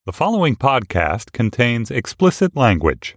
The following podcast contains explicit language.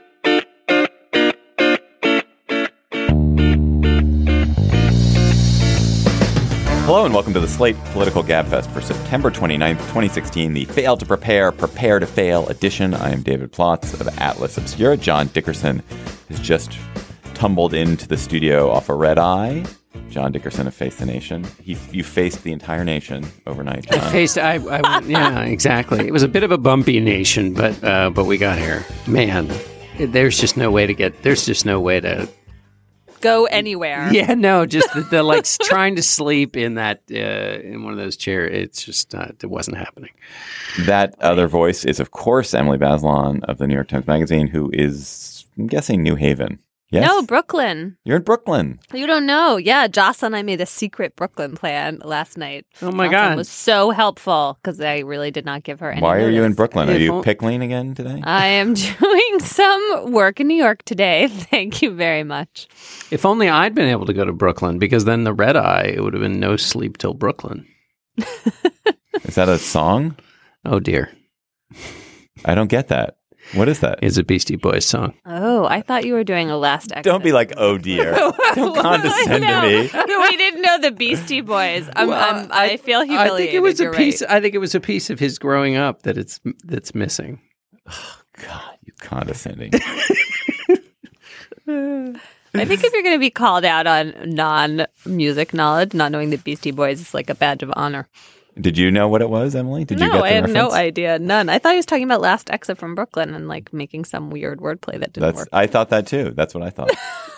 Hello and welcome to the Slate Political Gabfest for September 29th, 2016, the Fail to Prepare, Prepare to Fail edition. I am David Plotz of Atlas Obscura. John Dickerson has just tumbled into the studio off a red eye. John Dickerson of Face the Nation. You faced the entire nation overnight, John. Yeah, exactly. It was a bit of a bumpy nation, but we got here. Man, there's just no way to go anywhere. Yeah, no, just the like trying to sleep in that in one of those chairs. It's just it wasn't happening. That other voice is, of course, Emily Bazelon of the New York Times Magazine, who is, I'm guessing, New Haven. Yes? No, Brooklyn. You're in Brooklyn. You don't know. Yeah, Jocelyn and I made a secret Brooklyn plan last night. Oh, my Jocelyn God. was so helpful because I really did not give her any Why are you in notice. Brooklyn? Are you pickling again today? I am doing some work in New York today. Thank you very much. If only I'd been able to go to Brooklyn, because then the red eye, it would have been no sleep till Brooklyn. Is that a song? Oh, dear. I don't get that. What is that? It's a Beastie Boys song. Oh, I thought you were doing a last exit. Don't be like, oh dear. Don't condescend to me. No, we didn't know the Beastie Boys. I feel humiliated. I think it was a You're piece. right. I think it was a piece of his growing up that's missing. God, you condescending. I think if you're going to be called out on non-music knowledge, not knowing the Beastie Boys is like a badge of honor. Did you know what it was, Emily? Did you get the I had reference? no idea. None. I thought he was talking about Last Exit from Brooklyn and like making some weird wordplay that didn't work. I thought that too. That's what I thought.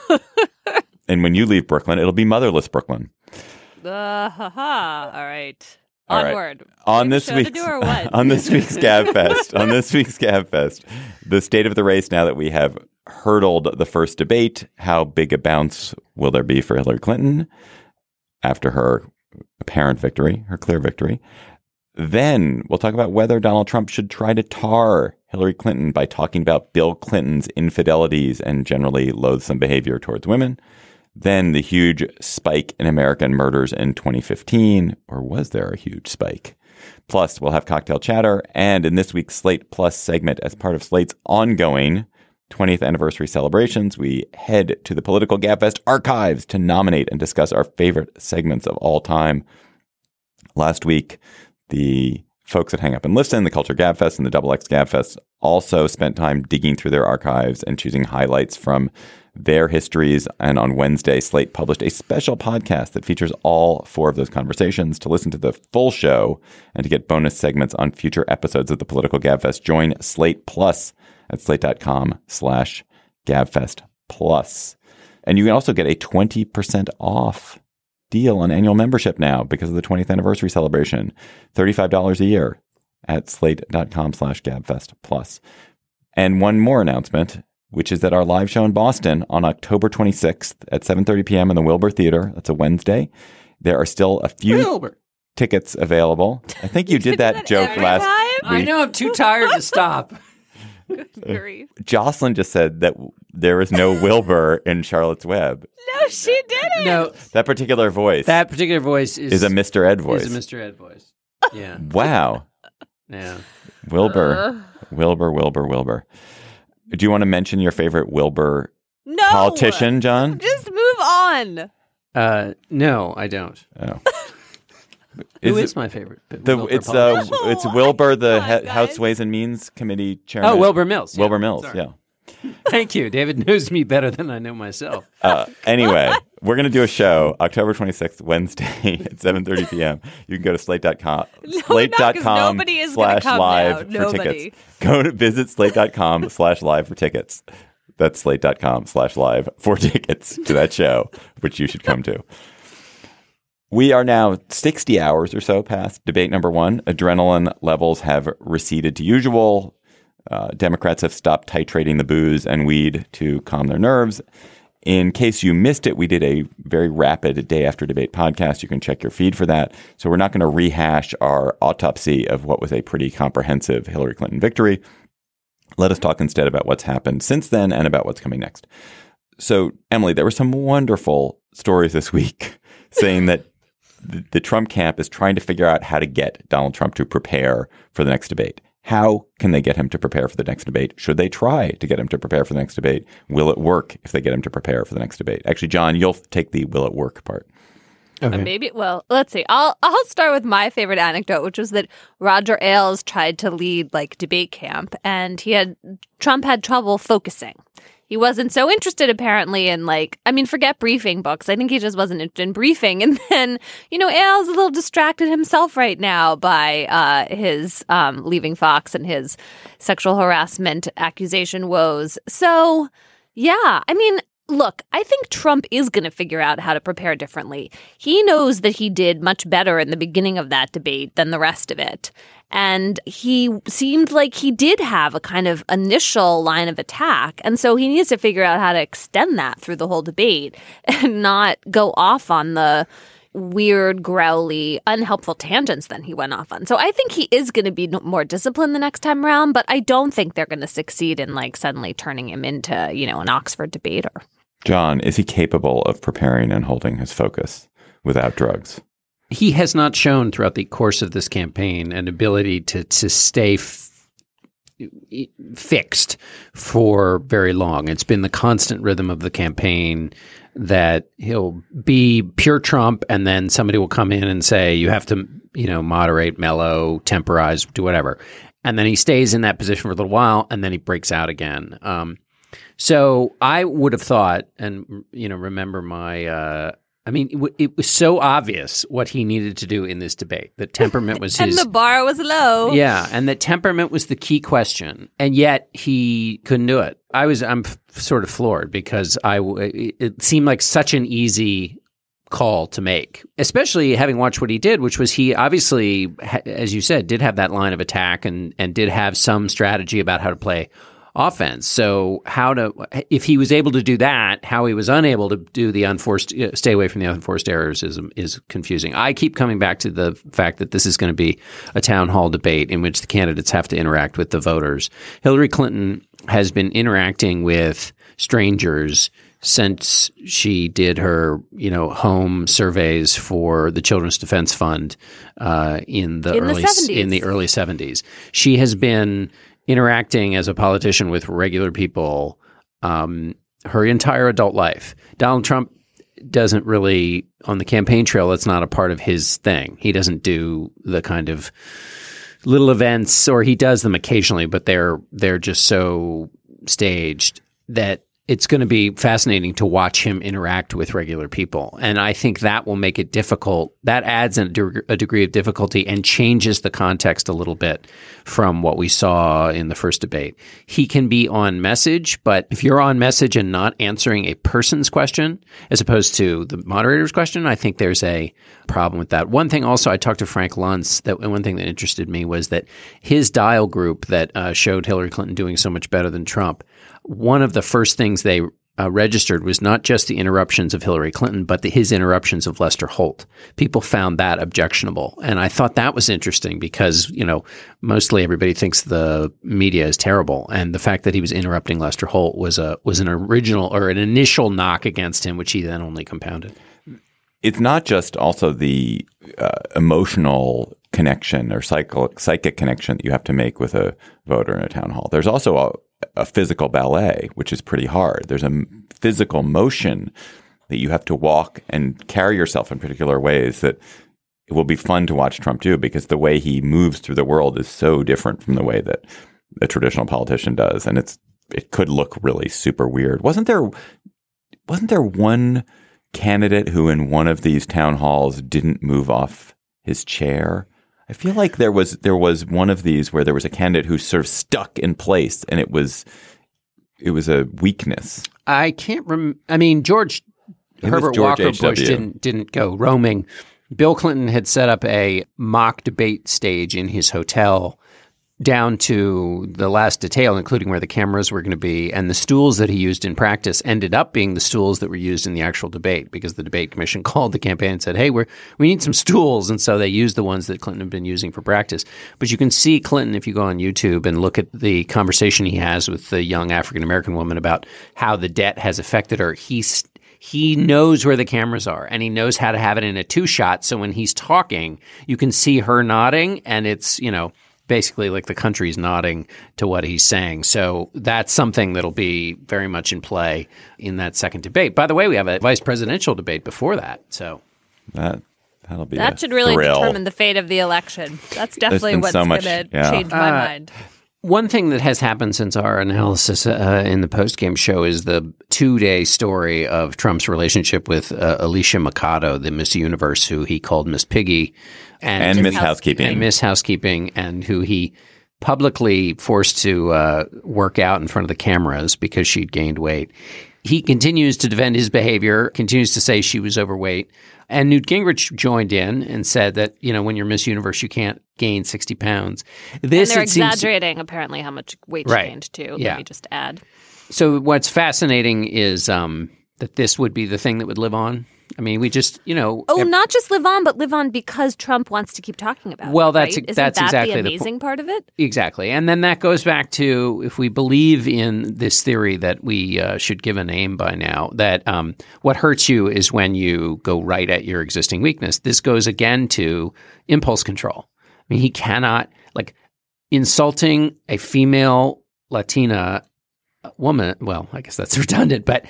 And when you leave Brooklyn, it'll be motherless Brooklyn. All right. All right. Onward. On We this have a show to week's do or what? on this week's Gabfest, the state of the race now that we have hurdled the first debate. How big a bounce will there be for Hillary Clinton after her apparent victory, her clear victory? Then we'll talk about whether Donald Trump should try to tar Hillary Clinton by talking about Bill Clinton's infidelities and generally loathsome behavior towards women. Then the huge spike in American murders in 2015, or was there a huge spike? Plus, we'll have cocktail chatter, and in this week's Slate Plus segment, as part of Slate's ongoing 20th anniversary celebrations, we head to the Political Gabfest archives to nominate and discuss our favorite segments of all time. Last week, the folks at Hang Up and Listen, the Culture Gabfest and the Double X Gabfest also spent time digging through their archives and choosing highlights from their histories. And on Wednesday, Slate published a special podcast that features all four of those conversations. To listen to the full show and to get bonus segments on future episodes of the Political Gabfest, join Slate Plus at slate.com/Gabfest Plus. And you can also get a 20% off deal on annual membership now because of the 20th anniversary celebration. $35 a year at slate.com/Gabfest Plus. And one more announcement, which is that our live show in Boston on October 26th at 7:30 p.m. in the Wilbur Theater. That's a Wednesday. There are still a few tickets available. I think you did that joke every last time? week. I know, I'm too tired to stop. Grief. Jocelyn just said that there is no Wilbur in Charlotte's Web. No, she didn't. No, That particular voice that particular voice is a Mr. Ed voice. Is a Mr. Ed voice. Yeah, Wow. yeah. Wilbur. Wilbur. Do you want to mention your favorite Wilbur No. politician, John? Just move on. No, I don't. Oh. Who it- is my favorite? It's No. Wilbur, the Come on, House guys. Ways and Means Committee chairman. Oh, Wilbur Mills. Wilbur Mills, Sorry. yeah. Thank you. David knows me better than I know myself. Anyway, we're going to do a show October 26th, Wednesday at 7:30 p.m. You can go to slate.com, slate.com nobody is gonna slash come live now. for Nobody. tickets. Go to visit slate.com slash live for tickets. That's slate.com slash live for tickets to that show, which you should come to. We are now 60 hours or so past debate number one. Adrenaline levels have receded to usual. Democrats have stopped titrating the booze and weed to calm their nerves. In case you missed it, we did a very rapid day after debate podcast. You can check your feed for that. So we're not going to rehash our autopsy of what was a pretty comprehensive Hillary Clinton victory. Let us talk instead about what's happened since then and about what's coming next. So, Emily, there were some wonderful stories this week saying that the Trump camp is trying to figure out how to get Donald Trump to prepare for the next debate. How can they get him to prepare for the next debate? Should they try to get him to prepare for the next debate? Will it work if they get him to prepare for the next debate? Actually, John, you'll take the will it work part. Okay. Maybe. Well, let's see. I'll start with my favorite anecdote, which was that Roger Ailes tried to lead like debate camp, and Trump had trouble focusing. He wasn't so interested, apparently, in forget briefing books. I think he just wasn't interested in briefing. And then, Ailes is a little distracted himself right now by his leaving Fox and his sexual harassment accusation woes. So, yeah, look, I think Trump is going to figure out how to prepare differently. He knows that he did much better in the beginning of that debate than the rest of it. And he seemed like he did have a kind of initial line of attack. And so he needs to figure out how to extend that through the whole debate and not go off on the weird, growly, unhelpful tangents than he went off on. So I think he is going to be more disciplined the next time around, but I don't think they're going to succeed in suddenly turning him into, an Oxford debater. John, is he capable of preparing and holding his focus without drugs? He has not shown throughout the course of this campaign an ability to stay fixed for very long. It's been the constant rhythm of the campaign that he'll be pure Trump, and then somebody will come in and say, you have to, moderate, mellow, temporize, do whatever. And then he stays in that position for a little while, and then he breaks out again. So I would have thought, and, remember my it was so obvious what he needed to do in this debate, that temperament was his... And the bar was low. Yeah, and that temperament was the key question, and yet he couldn't do it. I'm sort of floored because it seemed like such an easy call to make, especially having watched what he did, which was he obviously, as you said, did have that line of attack and did have some strategy about how to play offense. So if he was able to do that, how he was unable to do the stay away from the unforced errors is confusing. I keep coming back to the fact that this is going to be a town hall debate in which the candidates have to interact with the voters. Hillary Clinton has been interacting with strangers since she did her, home surveys for the Children's Defense Fund in the early 70s. She has been interacting as a politician with regular people her entire adult life. Donald Trump doesn't really, on the campaign trail, it's not a part of his thing. He doesn't do the kind of little events, or he does them occasionally, but they're just so staged that it's going to be fascinating to watch him interact with regular people. And I think that will make it difficult. That adds a degree of difficulty and changes the context a little bit from what we saw in the first debate. He can be on message, but if you're on message and not answering a person's question as opposed to the moderator's question, I think there's a problem with that. One thing also, I talked to Frank Luntz, one thing that interested me was that his dial group that showed Hillary Clinton doing so much better than Trump, one of the first things they registered was not just the interruptions of Hillary Clinton, but his interruptions of Lester Holt. People found that objectionable. And I thought that was interesting because, mostly everybody thinks the media is terrible. And the fact that he was interrupting Lester Holt was an original or an initial knock against him, which he then only compounded. It's not just also the emotional connection or psychic connection that you have to make with a voter in a town hall. There's also a physical ballet, which is pretty hard. There's a physical motion that you have to walk and carry yourself in particular ways that it will be fun to watch Trump do, because the way he moves through the world is so different from the way that a traditional politician does. And it could look really super weird. Wasn't there one candidate who in one of these town halls didn't move off his chair? I feel like there was one of these where there was a candidate who sort of stuck in place, and it was a weakness. I can't remember. George Walker Bush didn't go roaming. Bill Clinton had set up a mock debate stage in his hotel down to the last detail, including where the cameras were going to be. And the stools that he used in practice ended up being the stools that were used in the actual debate, because the debate commission called the campaign and said, hey, we need some stools. And so they used the ones that Clinton had been using for practice. But you can see Clinton, if you go on YouTube and look at the conversation he has with the young African-American woman about how the debt has affected her. He knows where the cameras are, and he knows how to have it in a two-shot. So when he's talking, you can see her nodding, and it's, basically like the country's nodding to what he's saying. So that's something that'll be very much in play in that second debate. By the way, we have a vice presidential debate before that. So that'll be that should really thrill. determine the fate of the election. That's definitely what's so going much- to yeah. change my mind. one thing that has happened since our analysis in the postgame show is the 2-day story of Trump's relationship with Alicia Mercado, the Miss Universe, who he called Miss Piggy. And Miss Housekeeping. And Miss Housekeeping, and who he publicly forced to work out in front of the cameras because she'd gained weight. He continues to defend his behavior, continues to say she was overweight. And Newt Gingrich joined in and said that, when you're Miss Universe, you can't gain 60 pounds. And they're exaggerating, apparently, how much weight she gained, too. Yeah. Let me just add. So what's fascinating is that this would be the thing that would live on. I mean, we just, not just live on, but live on because Trump wants to keep talking about it. Well, right? that's Isn't that exactly the amazing part of it? Exactly. And then that goes back to, if we believe in this theory that we should give a name by now, that what hurts you is when you go right at your existing weakness. This goes again to impulse control. I mean, he cannot, insulting a female Latina woman. Well, I guess that's redundant, but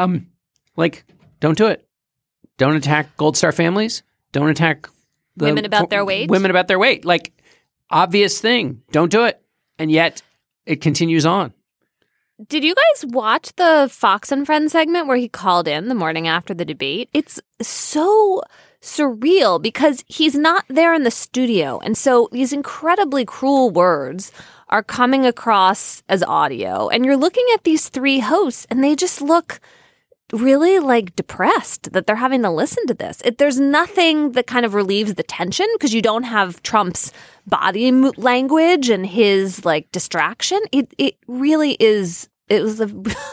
don't do it. Don't attack Gold Star families. Don't attack women about their weight. Women about their weight. Obvious thing. Don't do it. And yet it continues on. Did you guys watch the Fox and Friends segment where he called in the morning after the debate? It's so surreal because he's not there in the studio. And so these incredibly cruel words are coming across as audio. And you're looking at these three hosts and they just look really depressed that they're having to listen to this. There's nothing that kind of relieves the tension because you don't have Trump's body language and his distraction. It really is. It was a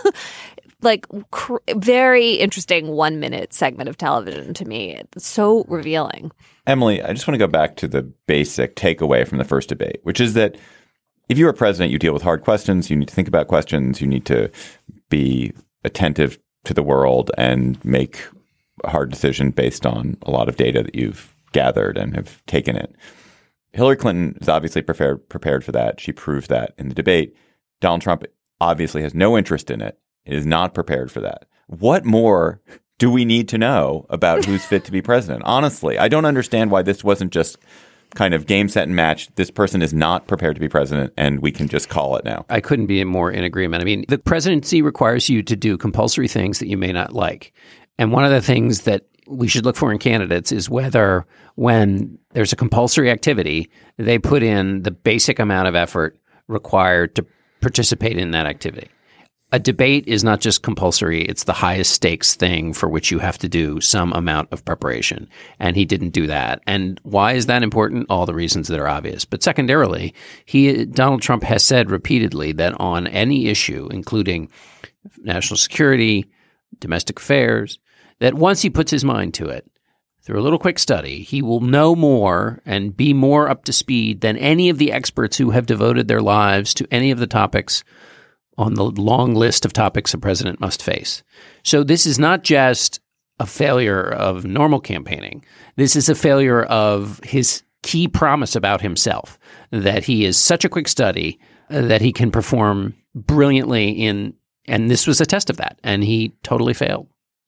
very interesting 1-minute segment of television to me. It's so revealing. Emily, I just want to go back to the basic takeaway from the first debate, which is that if you're a president, you deal with hard questions. You need to think about questions. You need to be attentive to the world and make a hard decision based on a lot of data that you've gathered and have taken it. Hillary Clinton is obviously prepared for that. She proved that in the debate. Donald Trump obviously has no interest in it. He is not prepared for that. What more do we need to know about who's fit to be president? Honestly, I don't understand why this wasn't just kind of game, set, and match. This person is not prepared to be president, and we can just call it now. I couldn't be more in agreement. I mean, the presidency requires you to do compulsory things that you may not like. And one of the things that we should look for in candidates is whether when there's a compulsory activity, they put in the basic amount of effort required to participate in that activity. A debate is not just compulsory. It's the highest stakes thing for which you have to do some amount of preparation. And he didn't do that. And why is that important? All the reasons that are obvious. But secondarily, Donald Trump has said repeatedly that on any issue, including national security, domestic affairs, that once he puts his mind to it, through a little quick study, he will know more and be more up to speed than any of the experts who have devoted their lives to any of the topics on the long list of topics a president must face. So this is not just a failure of normal campaigning. This is a failure of his key promise about himself, that he is such a quick study that he can perform brilliantly in, and this was a test of that, and he totally failed.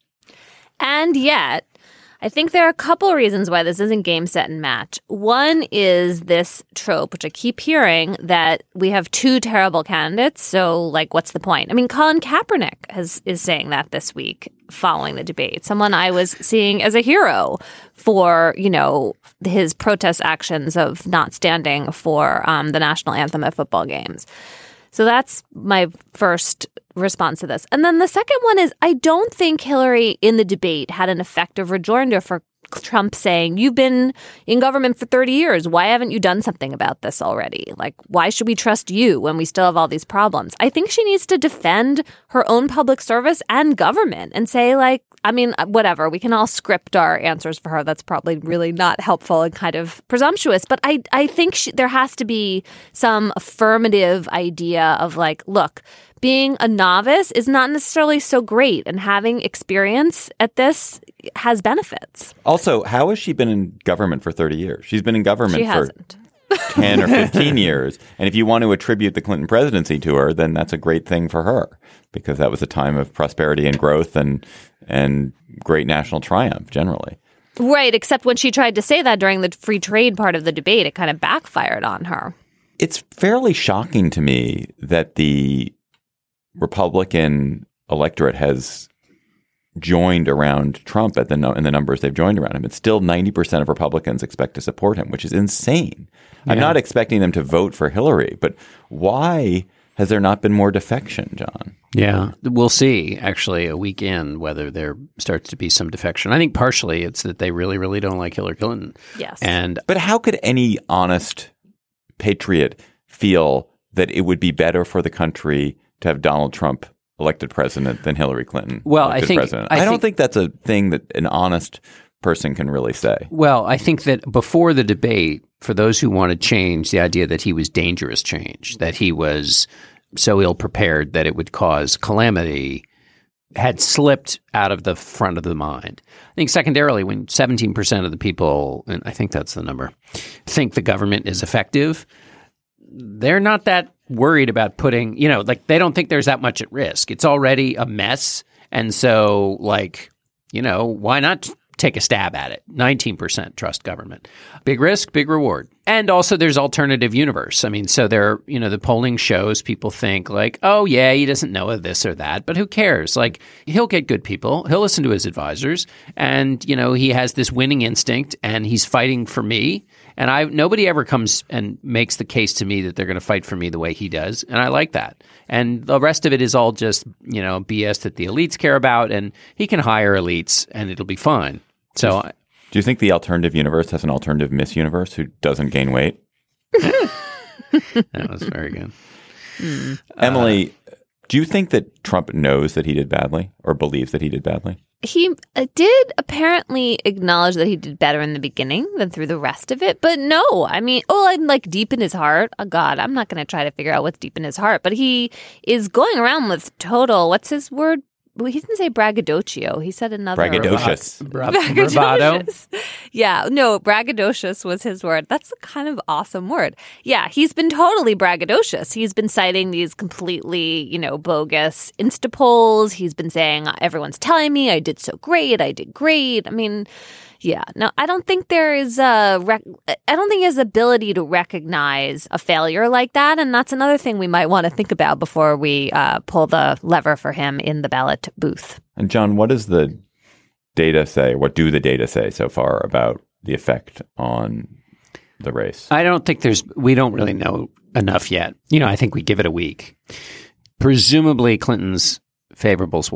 And yet, I think there are a couple reasons why this isn't game, set, and match. One is this trope, which I keep hearing, that we have two terrible candidates. So, what's the point? I mean, Colin Kaepernick is saying that this week following the debate. Someone I was seeing as a hero for, his protest actions of not standing for the national anthem at football games. So that's my first response to this. And then the second one is I don't think Hillary in the debate had an effective rejoinder for Trump saying, you've been in government for 30 years. Why haven't you done something about this already? Why should we trust you when we still have all these problems? I think she needs to defend her own public service and government and say, whatever, we can all script our answers for her. That's probably really not helpful and kind of presumptuous. But I think there has to be some affirmative idea of look, being a novice is not necessarily so great, and having experience at this has benefits. Also, how has she been in government for 30 years? She's been in government 10 or 15 years. And if you want to attribute the Clinton presidency to her, then that's a great thing for her, because that was a time of prosperity and growth and great national triumph generally. Right, except when she tried to say that during the free trade part of the debate, it kind of backfired on her. It's fairly shocking to me that the Republican electorate has joined around Trump in the numbers they've joined around him. It's still 90% of Republicans expect to support him, which is insane. Yeah. I'm not expecting them to vote for Hillary, but why has there not been more defection, John? Yeah, we'll see, actually, a week in, whether there starts to be some defection. I think partially it's that they really, really don't like Hillary Clinton. Yes. But how could any honest patriot feel that it would be better for the country to have Donald Trump elected president than Hillary Clinton elected president? I don't think that's a thing that an honest person can really say. Well, I think that before the debate, for those who wanted change, the idea that he was dangerous change, that he was so ill-prepared that it would cause calamity, had slipped out of the front of the mind. I think secondarily, when 17% of the people, and I think that's the number, think the government is effective, they're not that worried about putting, they don't think there's that much at risk. It's already a mess. And so, why not take a stab at it? 19% trust government. Big risk, big reward. And also there's alternative universe. I mean, so the polling shows people think oh yeah, he doesn't know of this or that, but who cares? He'll get good people. He'll listen to his advisors, and, he has this winning instinct, and he's fighting for me. And nobody ever comes and makes the case to me that they're going to fight for me the way he does. And I like that. And the rest of it is all just, BS that the elites care about. And he can hire elites and it'll be fine. So, do you think the alternative universe has an alternative Miss Universe who doesn't gain weight? That was very good. Emily, do you think that Trump knows that he did badly or believes that he did badly? He did apparently acknowledge that he did better in the beginning than through the rest of it. But no, I mean, I'm deep in his heart. Oh, God, I'm not going to try to figure out what's deep in his heart. But he is going around with total, what's his word? Well, he didn't say braggadocio. He said another. Braggadocious. Bravado. Yeah, no, braggadocious was his word. That's a kind of awesome word. Yeah, he's been totally braggadocious. He's been citing these completely, bogus Insta polls. He's been saying, everyone's telling me I did so great. I did great. I mean, yeah, no, I don't think there is I don't think his ability to recognize a failure like that. And that's another thing we might want to think about before we pull the lever for him in the ballot booth. And John, what does the data say? What do the data say so far about the effect on the race? I don't think we don't really know enough yet. I think we give it a week. Presumably Clinton's enthusiasm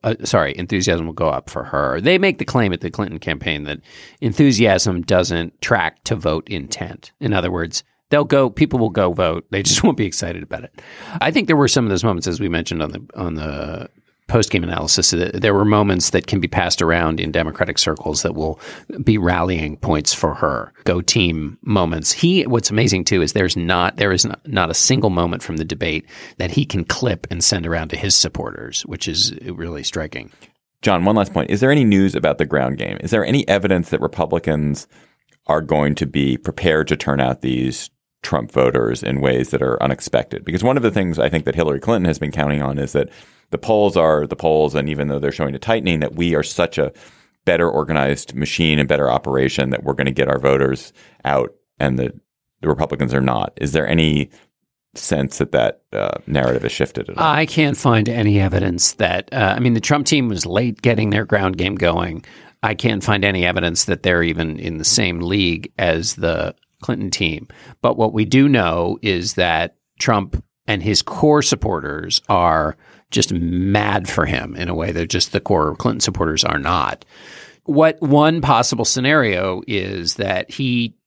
will go up for her. They make the claim at the Clinton campaign that enthusiasm doesn't track to vote intent. In other words, people will go vote. They just won't be excited about it. I think there were some of those moments, as we mentioned on the post-game analysis, there were moments that can be passed around in Democratic circles that will be rallying points for her. Go team moments. What's amazing too is there is not a single moment from the debate that he can clip and send around to his supporters, which is really striking. John, one last point. Is there any news about the ground game? Is there any evidence that Republicans are going to be prepared to turn out these Trump voters in ways that are unexpected? Because one of the things I think that Hillary Clinton has been counting on is that the polls are the polls, and even though they're showing a tightening, that we are such a better organized machine and better operation that we're going to get our voters out, and the Republicans are not. Is there any sense that narrative has shifted at all? I can't find any evidence that the Trump team was late getting their ground game going. I can't find any evidence that they're even in the same league as the Clinton team. But what we do know is that Trump and his core supporters are just mad for him in a way that just the core Clinton supporters are not. What one possible scenario is that he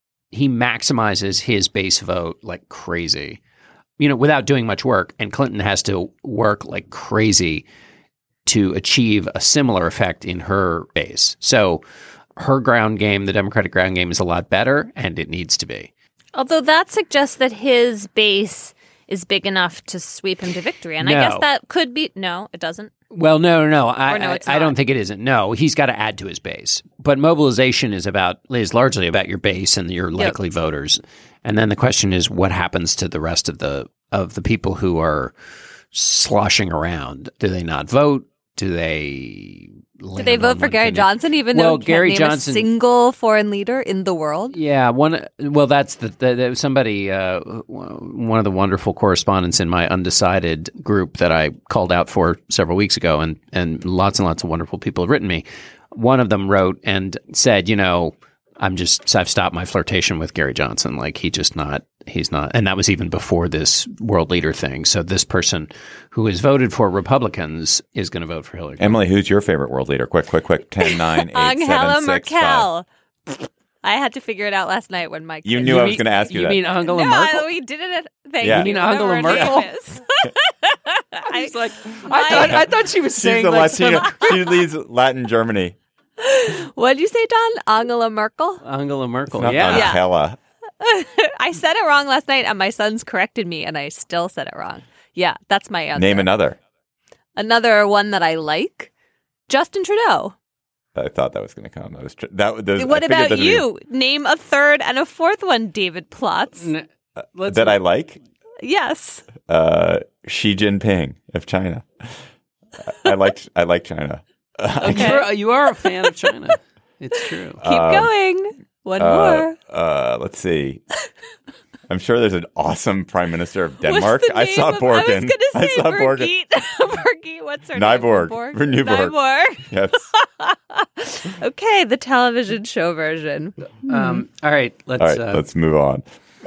maximizes his base vote like crazy, without doing much work, and Clinton has to work like crazy to achieve a similar effect in her base. So her ground game, the Democratic ground game, is a lot better, and it needs to be. Although that suggests that his base is big enough to sweep him to victory. And I guess that could be – no, it doesn't. Well, no. I don't think it isn't. No, he's got to add to his base. But mobilization is largely about your base and your likely voters. And then the question is, what happens to the rest of the people who are sloshing around? Do they not vote? Do they vote for Gary Johnson, even though he can't name a single foreign leader in the world? Yeah, that's somebody, one of the wonderful correspondents in my undecided group that I called out for several weeks ago, and lots of wonderful people have written me. One of them wrote and said, I've stopped my flirtation with Gary Johnson. Like he's not, and that was even before this world leader thing. So this person who has voted for Republicans is going to vote for Hillary Clinton. Emily, who's your favorite world leader? Quick. 10, 9, 8, Angela 7, 6, Merkel. 5. I had to figure it out last night when my kids... You knew I was going to ask you that. You mean Angela Merkel? No, we did it at... You mean Angela Merkel? I thought she was saying the like Latina. She leads Latin Germany. What did you say, Don? Angela Merkel? Angela Merkel, Not yeah. Angela. I said it wrong last night, and my sons corrected me, and I still said it wrong. Yeah, that's my answer. Name another. Another one that I like, Justin Trudeau. I thought that was going to come. What about you? Name a third and a fourth one, David Plotz. That I like? Yes. Xi Jinping of China. I like China. Okay. You are a fan of China. It's true. Keep going. One more. Let's see. I'm sure there's an awesome prime minister of Denmark. I saw Borgen. I was going to say Borgen. What's her Nyborg. name? Nyborg. Yes. Okay, the television show version. All right, let's move on.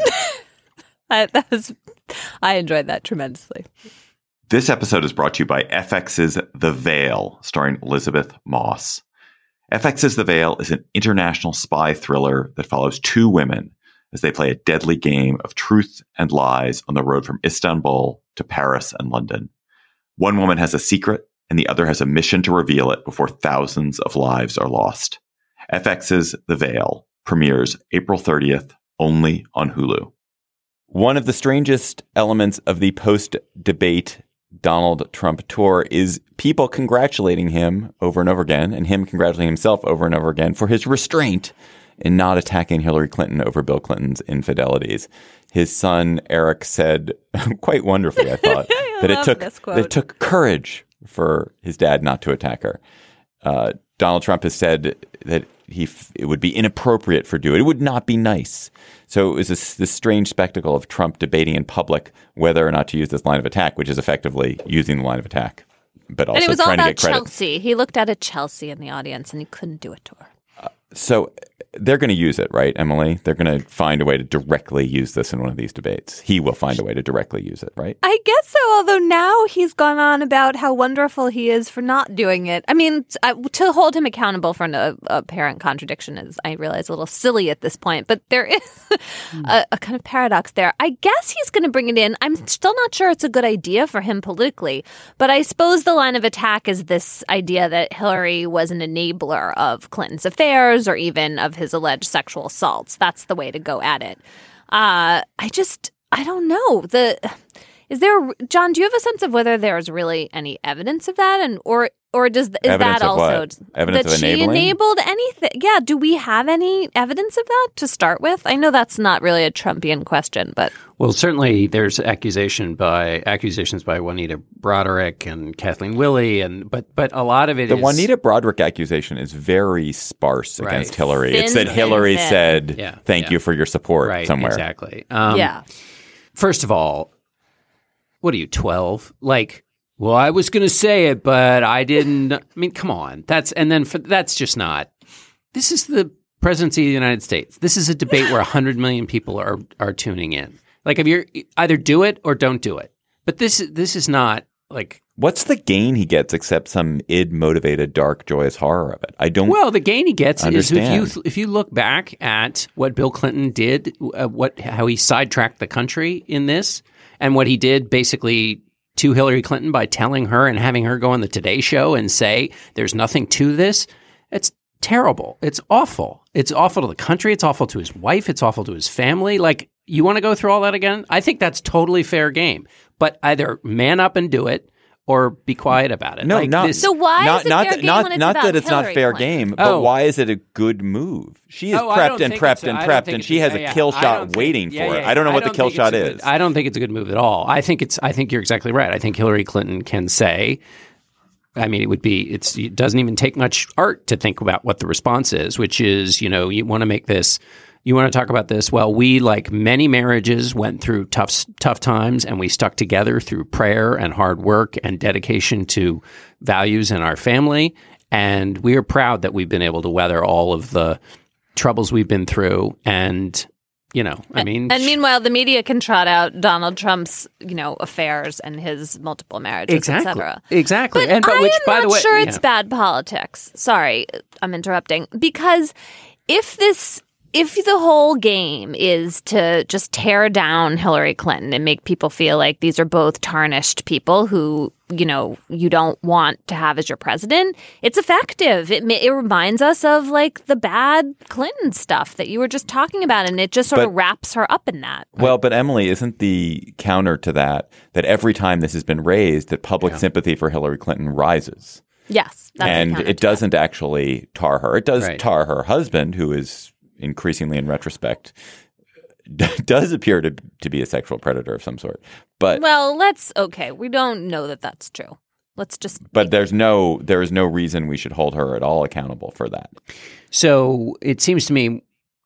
I enjoyed that tremendously. This episode is brought to you by FX's The Veil, starring Elizabeth Moss. FX's The Veil is an international spy thriller that follows two women as they play a deadly game of truth and lies on the road from Istanbul to Paris and London. One woman has a secret, and the other has a mission to reveal it before thousands of lives are lost. FX's The Veil premieres April 30th, only on Hulu. One of the strangest elements of the post-debate Donald Trump tour is people congratulating him over and over again, and him congratulating himself over and over again for his restraint in not attacking Hillary Clinton over Bill Clinton's infidelities. His son, Eric, said quite wonderfully, I thought, that it took courage for his dad not to attack her. Donald Trump has said that it would be inappropriate for doing it. It would not be nice. So it was this strange spectacle of Trump debating in public whether or not to use this line of attack, which is effectively using the line of attack, but also and it was trying all to about get credit. Chelsea. He looked at a Chelsea in the audience, and he couldn't do it to her. So they're going to use it, right, Emily? They're going to find a way to directly use this in one of these debates. He will find a way to directly use it, right? I guess so, although now he's gone on about how wonderful he is for not doing it. I mean, to hold him accountable for an apparent contradiction is, I realize, a little silly at this point. But there is a kind of paradox there. I guess he's going to bring it in. I'm still not sure it's a good idea for him politically. But I suppose the line of attack is this idea that Hillary was an enabler of Clinton's affairs or even of his alleged sexual assaults. That's the way to go at it. I don't know. John, do you have a sense of whether there's really any evidence of that, or is that also evidence that of she enabled anything? Yeah, do we have any evidence of that to start with? I know that's not really a Trumpian question, but certainly there's accusations by Juanita Broderick and Kathleen Willey, but a lot of it the is Juanita Broderick accusation is very sparse against Hillary. It said Hillary said, "Thank you for your support" somewhere. Exactly. Yeah. First of all, what are you, 12? Like, well, I was going to say it, but I didn't. I mean, come on. That's just not. This is the presidency of the United States. This is a debate where 100 million people are tuning in. Like, if you're either do it or don't do it. But this is not like. What's the gain he gets except some id-motivated, dark, joyous horror of it? I don't. Well, the gain he gets understand. is if you look back at what Bill Clinton did, how he sidetracked the country in this, and what he did basically to Hillary Clinton by telling her and having her go on the Today Show and say there's nothing to this. It's terrible. It's awful. It's awful to the country. It's awful to his wife. It's awful to his family. Like, you want to go through all that again? I think that's totally fair game. But either man up and do it, or be quiet about it. No, Like not this- So why not, is it not fair that, game not, when it's not about that it's not Hillary fair Clinton? game, but Oh. why is it a good move? She is Oh, I prepped don't and think prepped it's a- and I don't prepped, think and it's she a- has a yeah, kill I shot don't think- waiting yeah, for it. yeah, I don't know what the think kill it's a shot good- is. I don't think it's a good move at all. I think you're exactly right. I think Hillary Clinton can say, I mean, it doesn't even take much art to think about what the response is, which is, you want to make this, you want to talk about this. Well, we, like many marriages, went through tough times, and we stuck together through prayer and hard work and dedication to values in our family. And we are proud that we've been able to weather all of the troubles we've been through. And, I mean. And meanwhile, the media can trot out Donald Trump's, affairs and his multiple marriages, Exactly. etc. Exactly. But I which, am by not the way, sure yeah. it's bad politics. Sorry, I'm interrupting. Because if the whole game is to just tear down Hillary Clinton and make people feel like these are both tarnished people who, you don't want to have as your president, it's effective. It reminds us of like the bad Clinton stuff that you were just talking about, and it just sort of wraps her up in that. Well, but Emily, isn't the counter to that every time this has been raised, that public sympathy for Hillary Clinton rises? Yes. That's And it doesn't actually tar her. It does tar her husband, who is increasingly, in retrospect, does appear to be a sexual predator of some sort. But we don't know that that's true. Let's just. But there is no reason we should hold her at all accountable for that. So it seems to me,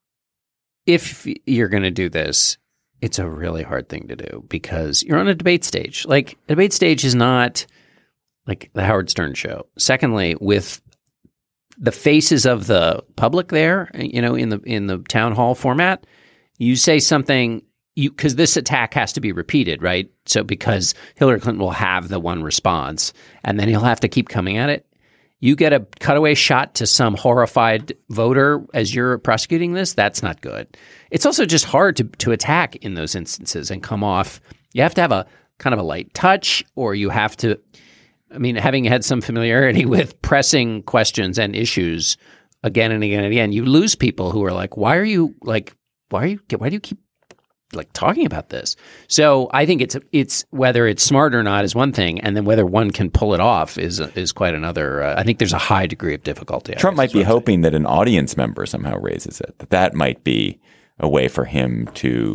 if you're going to do this, it's a really hard thing to do because you're on a debate stage. Like, a debate stage is not like the Howard Stern show. Secondly, with the faces of the public there, in the town hall format, you say something, because this attack has to be repeated, right? So because Hillary Clinton will have the one response, and then he'll have to keep coming at it. You get a cutaway shot to some horrified voter as you're prosecuting this, that's not good. It's also just hard to attack in those instances and come off. You have to have a kind of a light touch, or you have to, having had some familiarity with pressing questions and issues again and again and again, you lose people who are like, why do you keep like talking about this? So I think it's whether it's smart or not is one thing, and then whether one can pull it off is quite another. I think there's a high degree of difficulty. Trump might be hoping that an audience member somehow raises it. That might be a way for him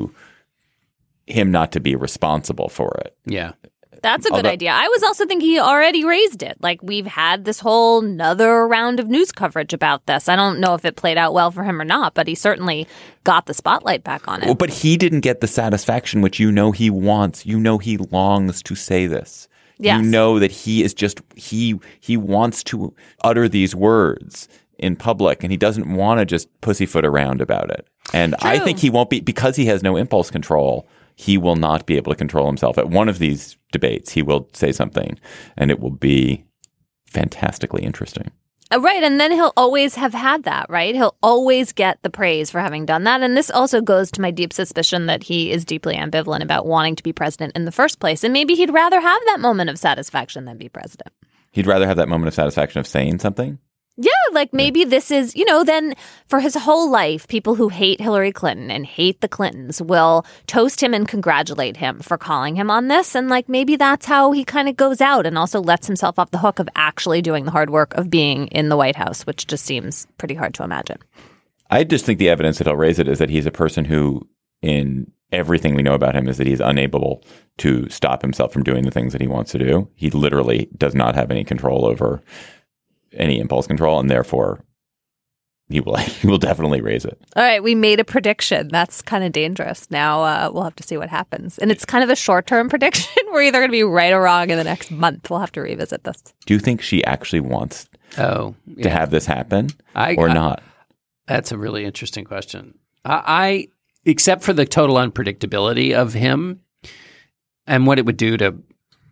not to be responsible for it. Yeah. That's a good idea. I was also thinking he already raised it. Like, we've had this whole another round of news coverage about this. I don't know if it played out well for him or not, but he certainly got the spotlight back on it. Well, but he didn't get the satisfaction which he wants. He longs to say this. Yes. You know that he is just he wants to utter these words in public, and he doesn't want to just pussyfoot around about it. And True. I think he won't be, because he has no impulse control. He will not be able to control himself. At one of these debates, he will say something, and it will be fantastically interesting. Right. And then he'll always have had that, right? He'll always get the praise for having done that. And this also goes to my deep suspicion that he is deeply ambivalent about wanting to be president in the first place. And maybe he'd rather have that moment of satisfaction than be president. He'd rather have that moment of satisfaction of saying something? Yeah, like maybe this is, then for his whole life, people who hate Hillary Clinton and hate the Clintons will toast him and congratulate him for calling him on this. And like maybe that's how he kind of goes out and also lets himself off the hook of actually doing the hard work of being in the White House, which just seems pretty hard to imagine. I just think the evidence that he'll raise it is that he's a person who, in everything we know about him, is that he's unable to stop himself from doing the things that he wants to do. He literally does not have any control over any impulse control, and therefore he will definitely raise it. All right, we made a prediction. That's kind of dangerous. Now we'll have to see what happens. And it's kind of a short-term prediction. We're either going to be right or wrong in the next month. We'll have to revisit this. Do you think she actually wants to have this happen or not? That's a really interesting question. I except for the total unpredictability of him and what it would do to,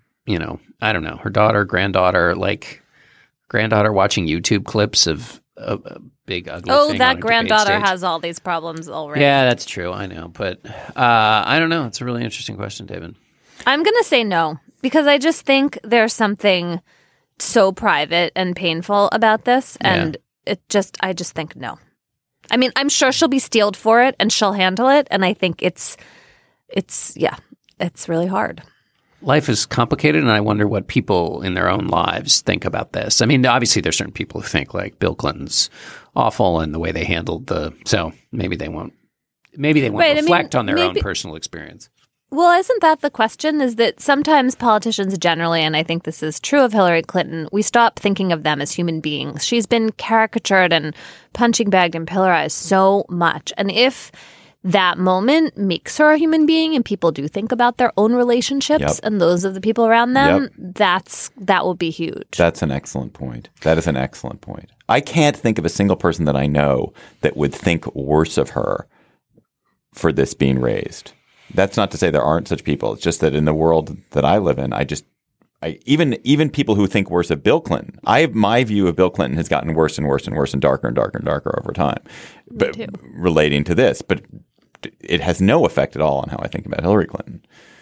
I don't know, her daughter, granddaughter watching YouTube clips of a big ugly thing. Oh, that on a granddaughter debate stage. has all these problems already. Yeah, that's true. I know. But I don't know. It's a really interesting question, David. I'm going to say no, because I just think there's something so private and painful about this. And I just think no. I mean, I'm sure she'll be steeled for it and she'll handle it. And I think it's really hard. Life is complicated, and I wonder what people in their own lives think about this. I mean, obviously, there's certain people who think like Bill Clinton's awful and the way they handled so maybe they won't reflect on their own personal experience. Well, isn't that the question, is that sometimes politicians generally, and I think this is true of Hillary Clinton, we stop thinking of them as human beings. She's been caricatured and punching bagged and pillarized so much. And if that moment makes her a human being and people do think about their own relationships and those of the people around them, that will be huge. That's an excellent point. That is an excellent point. I can't think of a single person that I know that would think worse of her for this being raised. That's not to say there aren't such people. It's just that in the world that I live in, even people who think worse of Bill Clinton, my view of Bill Clinton has gotten worse and worse and worse and darker and darker and darker over time. But relating to this, but it has no effect at all on how I think about Hillary Clinton.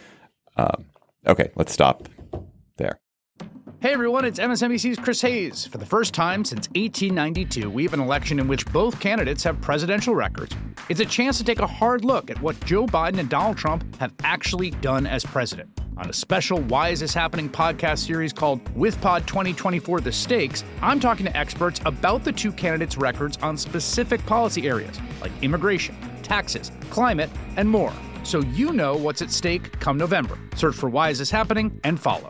Okay, let's stop there. Hey everyone, it's MSNBC's Chris Hayes. For the first time since 1892, we have an election in which both candidates have presidential records. It's a chance to take a hard look at what Joe Biden and Donald Trump have actually done as president. On a special Why Is This Happening podcast series called WithPod 2024 The Stakes, I'm talking to experts about the two candidates' records on specific policy areas like immigration, taxes, climate, and more. So you know what's at stake come November. Search for Why Is This Happening and follow.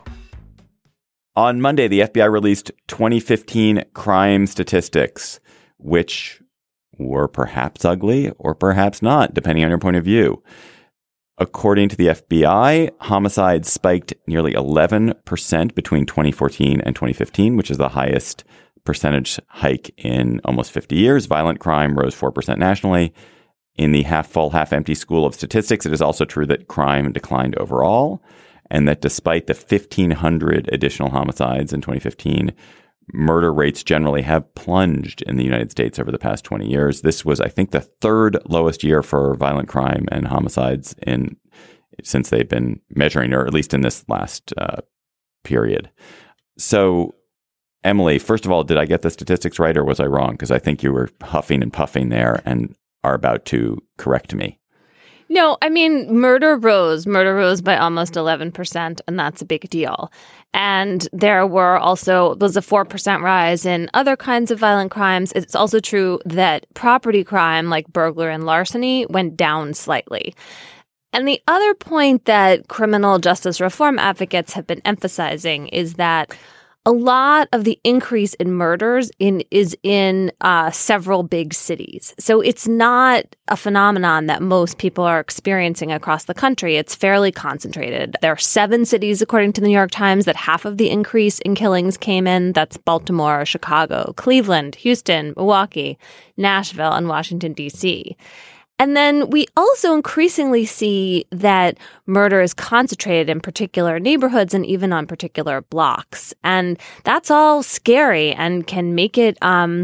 On Monday, the FBI released 2015 crime statistics, which were perhaps ugly or perhaps not, depending on your point of view. According to the FBI, homicides spiked nearly 11% between 2014 and 2015, which is the highest percentage hike in almost 50 years. Violent crime rose 4% nationally. In the half-full, half-empty school of statistics, it is also true that crime declined overall, and that despite the 1,500 additional homicides in 2015, murder rates generally have plunged in the United States over the past 20 years. This was, I think, the third lowest year for violent crime and homicides since they've been measuring, or at least in this last period. So, Emily, first of all, did I get the statistics right or was I wrong? Because I think you were huffing and puffing there and are about to correct me. No, I mean, murder rose by almost 11%, and that's a big deal. And there was a 4% rise in other kinds of violent crimes. It's also true that property crime, like burglary and larceny, went down slightly. And the other point that criminal justice reform advocates have been emphasizing is that a lot of the increase in murders is in several big cities. So it's not a phenomenon that most people are experiencing across the country. It's fairly concentrated. There are 7 cities, according to the New York Times, that half of the increase in killings came in. That's Baltimore, Chicago, Cleveland, Houston, Milwaukee, Nashville, and Washington, D.C. And then we also increasingly see that murder is concentrated in particular neighborhoods and even on particular blocks. And that's all scary and can make it,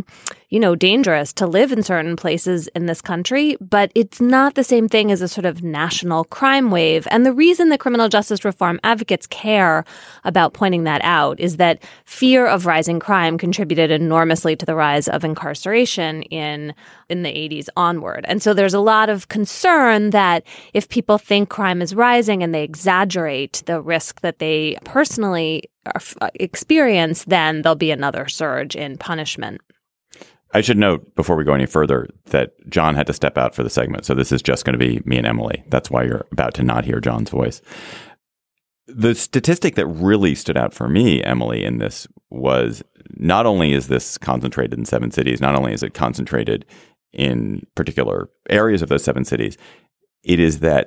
dangerous to live in certain places in this country. But it's not the same thing as a sort of national crime wave. And the reason the criminal justice reform advocates care about pointing that out is that fear of rising crime contributed enormously to the rise of incarceration in the 80s onward. And so there's a lot of concern that if people think crime is rising and they exaggerate the risk that they personally experience, then there'll be another surge in punishment. I should note before we go any further that John had to step out for the segment. So this is just going to be me and Emily. That's why you're about to not hear John's voice. The statistic that really stood out for me, Emily, in this was not only is this concentrated in 7 cities, not only is it concentrated in particular areas of those 7 cities, it is that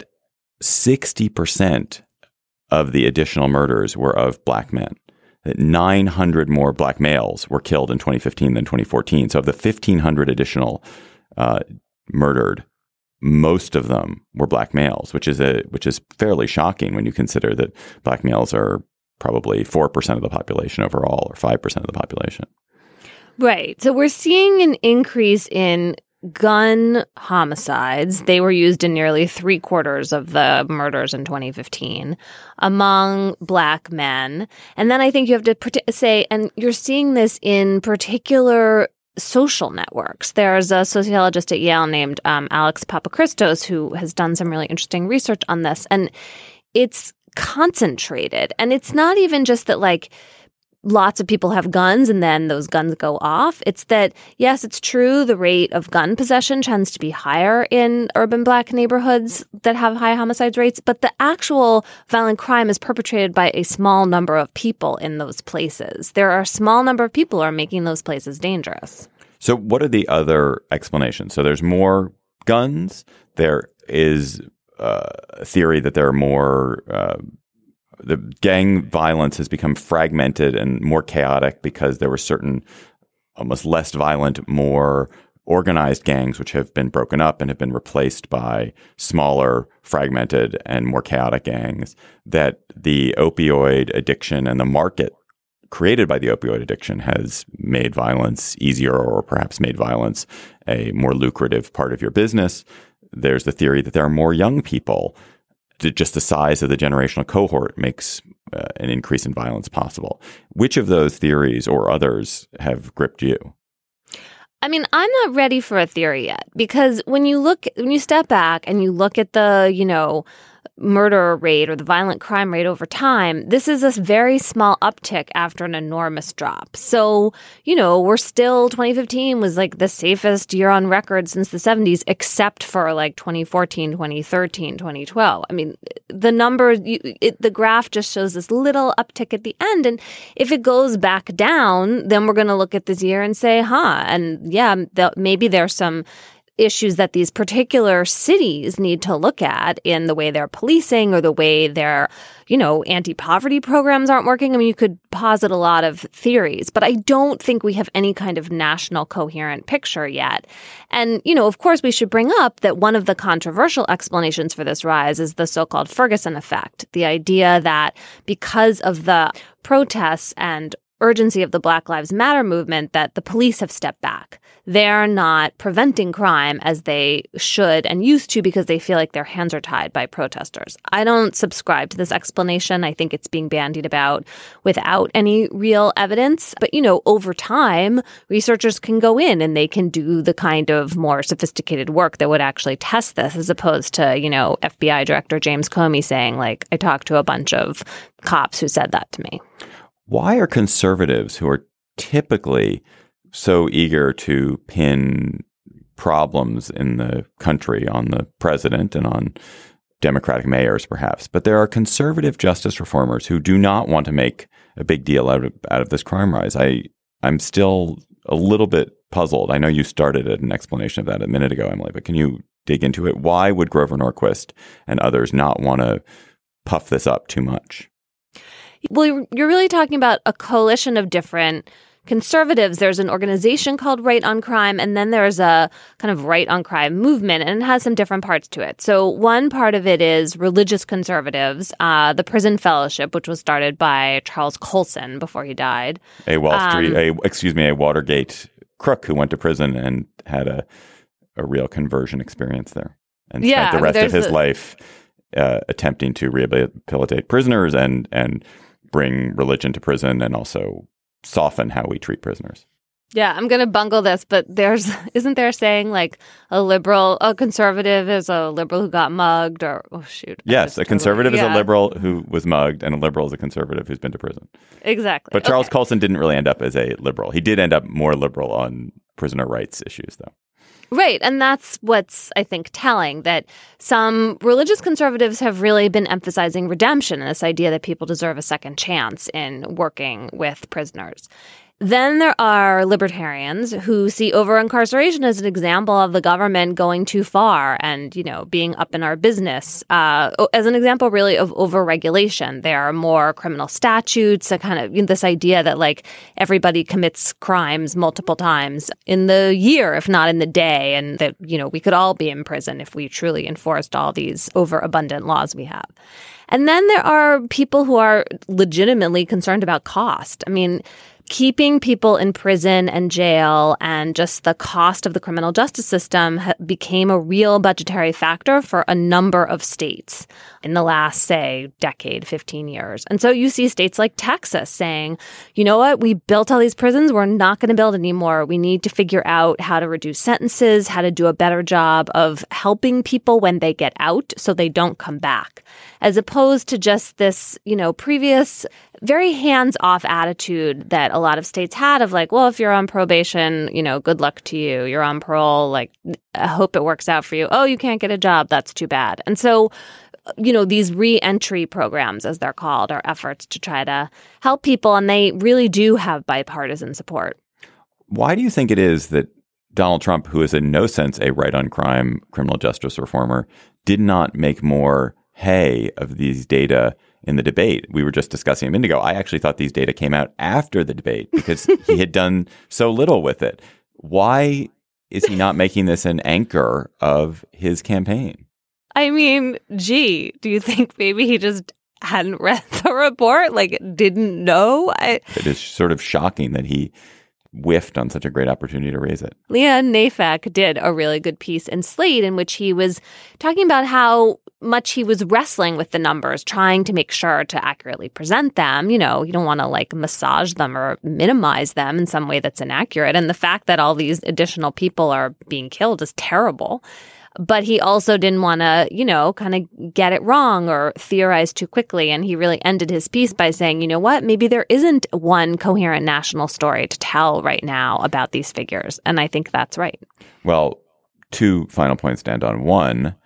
60% of the additional murders were of black men. That 900 more black males were killed in 2015 than 2014. So of the 1,500 additional murdered, most of them were black males, which is fairly shocking when you consider that black males are probably 4% of the population overall, or 5% of the population. Right. So we're seeing an increase in gun homicides. They were used in nearly 3/4 of the murders in 2015 among black men. And then I think you have to say, and you're seeing this in particular social networks. There's a sociologist at Yale named Alex Papachristos who has done some really interesting research on this. And it's concentrated. And it's not even just that like lots of people have guns and then those guns go off. It's that, yes, it's true, the rate of gun possession tends to be higher in urban Black neighborhoods that have high homicide rates, but the actual violent crime is perpetrated by a small number of people in those places. There are a small number of people who are making those places dangerous. So what are the other explanations? So there's more guns. There is a theory that there are more the gang violence has become fragmented and more chaotic because there were certain almost less violent, more organized gangs which have been broken up and have been replaced by smaller, fragmented, and more chaotic gangs. That the opioid addiction and the market created by the opioid addiction has made violence easier or perhaps made violence a more lucrative part of your business. There's the theory that there are more young people. Just the size of the generational cohort makes an increase in violence possible. Which of those theories or others have gripped you? I mean, I'm not ready for a theory yet because when you step back and you look at the, murder rate or the violent crime rate over time, this is a very small uptick after an enormous drop. So, we're still 2015 was like the safest year on record since the 70s, except for like 2014, 2013, 2012. I mean, the numbers, the graph just shows this little uptick at the end. And if it goes back down, then we're going to look at this year and say, and yeah, maybe there's some issues that these particular cities need to look at in the way they're policing or the way their, anti-poverty programs aren't working. I mean, you could posit a lot of theories, but I don't think we have any kind of national coherent picture yet. And, of course, we should bring up that one of the controversial explanations for this rise is the so-called Ferguson effect, the idea that because of the protests and urgency of the Black Lives Matter movement that the police have stepped back. They're not preventing crime as they should and used to because they feel like their hands are tied by protesters. I don't subscribe to this explanation. I think it's being bandied about without any real evidence. But, over time, researchers can go in and they can do the kind of more sophisticated work that would actually test this as opposed to, FBI Director James Comey saying, like, I talked to a bunch of cops who said that to me. Why are conservatives who are typically so eager to pin problems in the country on the president and on Democratic mayors, perhaps, but there are conservative justice reformers who do not want to make a big deal out of this crime rise? I'm still a little bit puzzled. I know you started at an explanation of that a minute ago, Emily, but can you dig into it? Why would Grover Norquist and others not want to puff this up too much? Well, you're really talking about a coalition of different conservatives. There's an organization called Right on Crime, and then there's a kind of Right on Crime movement, and it has some different parts to it. So one part of it is religious conservatives, the Prison Fellowship, which was started by Charles Colson before he died. A Watergate crook who went to prison and had a real conversion experience there and spent the rest of his life attempting to rehabilitate prisoners and bring religion to prison and also soften how we treat prisoners. Yeah, I'm going to bungle this, but isn't there saying like a conservative is a liberal who got mugged or, Yes, a conservative is a liberal who was mugged and a liberal is a conservative who's been to prison. Exactly. But Charles Colson didn't really end up as a liberal. He did end up more liberal on prisoner rights issues, though. Right. And that's what's, I think, telling, that some religious conservatives have really been emphasizing redemption and this idea that people deserve a second chance in working with prisoners. Then there are libertarians who see over-incarceration as an example of the government going too far and, being up in our business, as an example, really, of over-regulation. There are more criminal statutes, a kind of this idea that, like, everybody commits crimes multiple times in the year, if not in the day, and that, we could all be in prison if we truly enforced all these overabundant laws we have. And then there are people who are legitimately concerned about cost. I mean, keeping people in prison and jail and just the cost of the criminal justice system became a real budgetary factor for a number of states in the last, say, decade, 15 years. And so you see states like Texas saying, you know what, we built all these prisons, we're not going to build anymore. We need to figure out how to reduce sentences, how to do a better job of helping people when they get out so they don't come back, as opposed to just this, previous very hands-off attitude that a lot of states had of like, well, if you're on probation, good luck to you. You're on parole, like, I hope it works out for you. Oh, you can't get a job. That's too bad. And so, these re-entry programs, as they're called, are efforts to try to help people, and they really do have bipartisan support. Why do you think it is that Donald Trump, who is in no sense a right-on-crime criminal justice reformer, did not make more hay of these data in the debate? We were just discussing a minute ago. I actually thought these data came out after the debate because he had done so little with it. Why is he not making this an anchor of his campaign? I mean, do you think maybe he just hadn't read the report? Like, didn't know? It is sort of shocking that he whiffed on such a great opportunity to raise it. Leah Neyfakh did a really good piece in Slate in which he was talking about how much he was wrestling with the numbers, trying to make sure to accurately present them. You don't want to like massage them or minimize them in some way that's inaccurate. And the fact that all these additional people are being killed is terrible. But he also didn't want to, kind of get it wrong or theorize too quickly. And he really ended his piece by saying, you know what, maybe there isn't one coherent national story to tell right now about these figures. And I think that's right. Well, two final points stand on. One,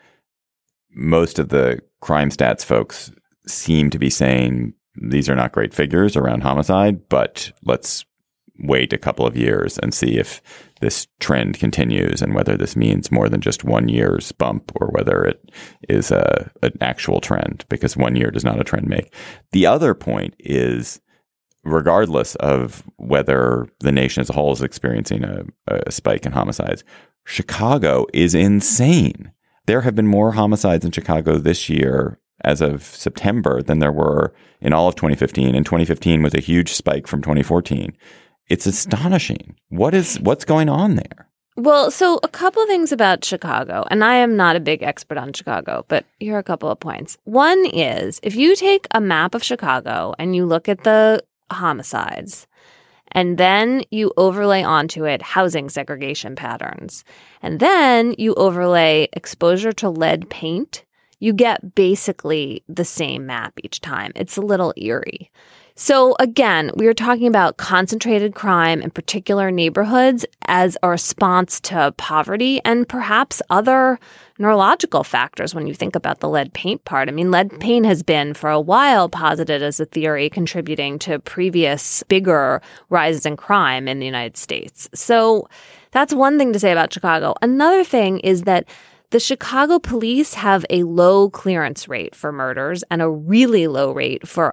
most of the crime stats folks seem to be saying these are not great figures around homicide, but let's wait a couple of years and see if this trend continues and whether this means more than just 1 year's bump or whether it is an actual trend, because 1 year does not a trend make. The other point is, regardless of whether the nation as a whole is experiencing a spike in homicides, Chicago is insane. There have been more homicides in Chicago this year as of September than there were in all of 2015. And 2015 was a huge spike from 2014. It's astonishing. What's going on there? Well, so a couple of things about Chicago, and I am not a big expert on Chicago, but here are a couple of points. One is, if you take a map of Chicago and you look at the homicides, and then you overlay onto it housing segregation patterns, and then you overlay exposure to lead paint, you get basically the same map each time. It's a little eerie. So again, we are talking about concentrated crime in particular neighborhoods as a response to poverty and perhaps other neurological factors when you think about the lead paint part. I mean, lead paint has been for a while posited as a theory contributing to previous bigger rises in crime in the United States. So that's one thing to say about Chicago. Another thing is that the Chicago police have a low clearance rate for murders and a really low rate for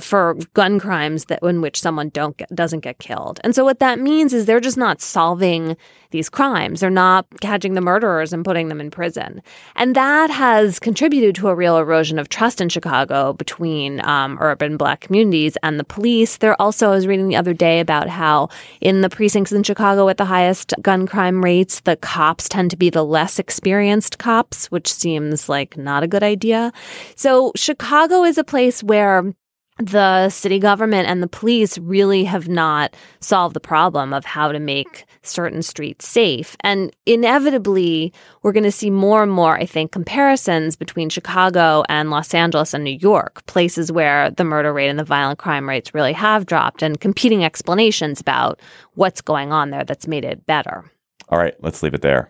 gun crimes in which someone doesn't get killed. And so what that means is they're just not solving these crimes. They're not catching the murderers and putting them in prison. And that has contributed to a real erosion of trust in Chicago between urban Black communities and the police. There also, I was reading the other day about how in the precincts in Chicago with the highest gun crime rates, the cops tend to be the less experienced cops, which seems like not a good idea. So Chicago is a place where the city government and the police really have not solved the problem of how to make certain streets safe. And inevitably, we're going to see more and more, I think, comparisons between Chicago and Los Angeles and New York, places where the murder rate and the violent crime rates really have dropped, and competing explanations about what's going on there that's made it better. All right, let's leave it there.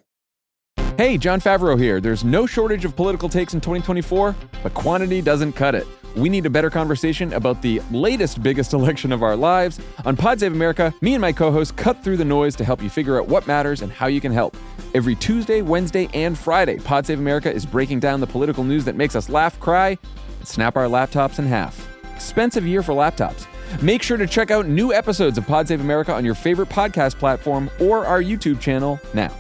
Hey, Jon Favreau here. There's no shortage of political takes in 2024, but quantity doesn't cut it. We need a better conversation about the latest, biggest election of our lives. On Pod Save America, me and my co-hosts cut through the noise to help you figure out what matters and how you can help. Every Tuesday, Wednesday, and Friday, Pod Save America is breaking down the political news that makes us laugh, cry, and snap our laptops in half. Expensive year for laptops. Make sure to check out new episodes of Pod Save America on your favorite podcast platform or our YouTube channel now.